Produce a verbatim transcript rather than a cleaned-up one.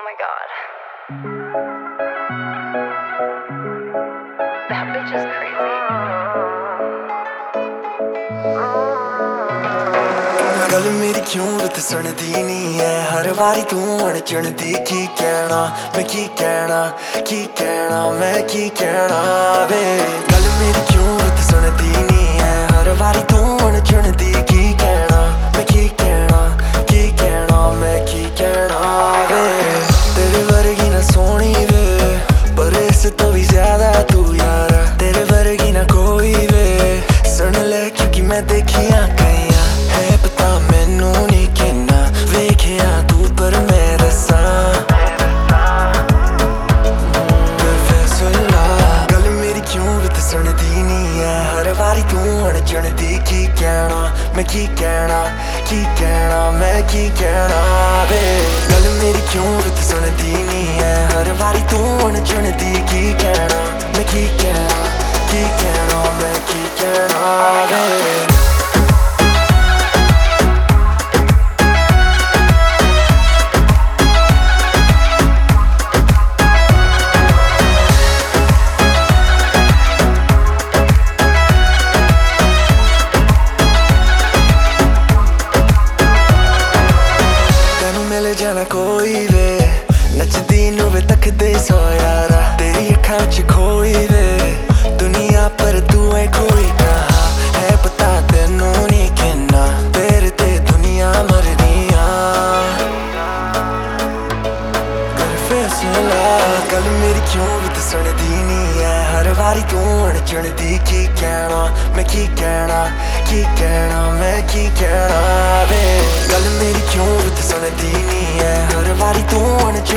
my god. That bitch is crazy. गल मेरी क्यों रुत सुनदी नहीं है हर बारी तू अड़चनदी की कहना मैं की कहना की कहना मैं की कहना वे गल मेरी क्यों रुत सुनदी नहीं है हर बारी तू अड़चनदी की कहना मैं की कहना की कहना मैं की कहना वे तेरे वर्गी ना सोनी वे पर इस तो भी ज्यादा तू यार तेरे वर्गी ना कोई वे सुन ले क्योंकि मैं देखिया कई है पता मैनू नहीं कहना वेखिया तू पर मैं दसा कर फैसला गल मेरी क्यों बित सुनदी नहीं है हर बारी तू अड़चनदी की कहना मैं की कहना की कहना मैं की कहना वे गल मेरी क्यों बित सुनदी नहीं है हर बारी तू अड़चनदी की कहना मैं की कहना की कहना मैं की कहना वे मिल जाना कोई वे नचदी नू वे तकदे सो यारा तेरी अखां च खोई वे दुनिया पर तू है कोई कहा है पता तेनू नहीं कहना तेरे ते दुनिया मरनिया कर फैसला गल मेरी क्यों बित सुनदी नहीं है हर बारी तू अड़चनदी की कहना मैं की कहना की कहना मैं की कहना वे गल मेरी क्यों बित सुनदी नहीं है हर बारी तू